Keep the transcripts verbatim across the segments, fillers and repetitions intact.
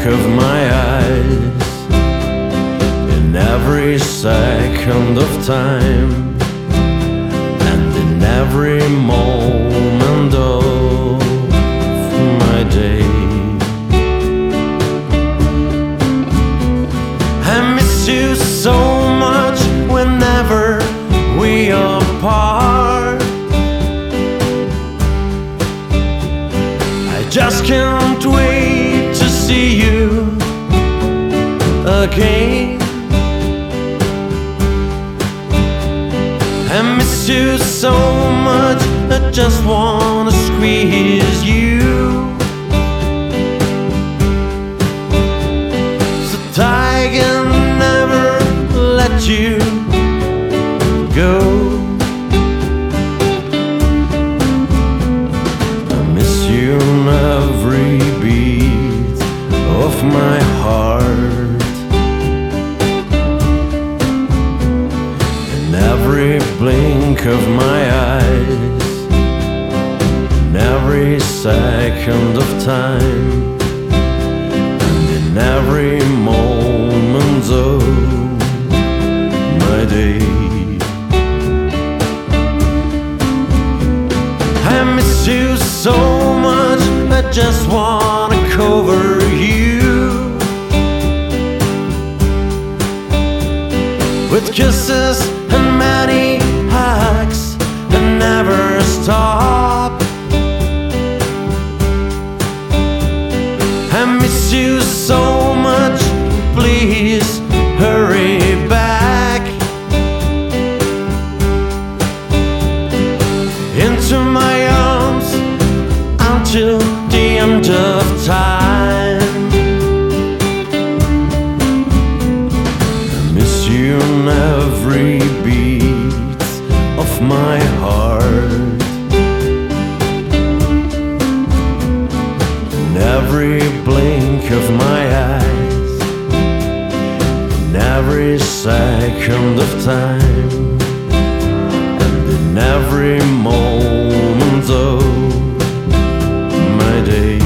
of my eyes, in every second of time, and in every moment of my day. I miss you so much whenever we are apart. I just can't wait to see you again. I miss you so much, I just wanna squeeze you so I can never let you go. I miss you in every beat of my heart, in every blink of my eyes, in every second of time, and in every moment of my day. I miss you so much, I just wanna cover you with kisses and many hugs that never stop. I miss you so much, please hurry back into my arms until the end of time. I miss you in every beat of my heart, in every blink of my eyes, in every second of time, and in every moment of my day.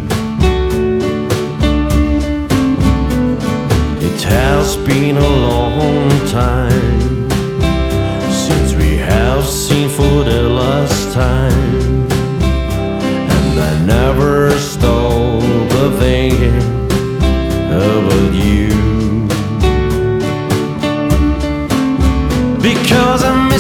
It has been a long time since we have seen for the last time, and I never stop thinking about you, because I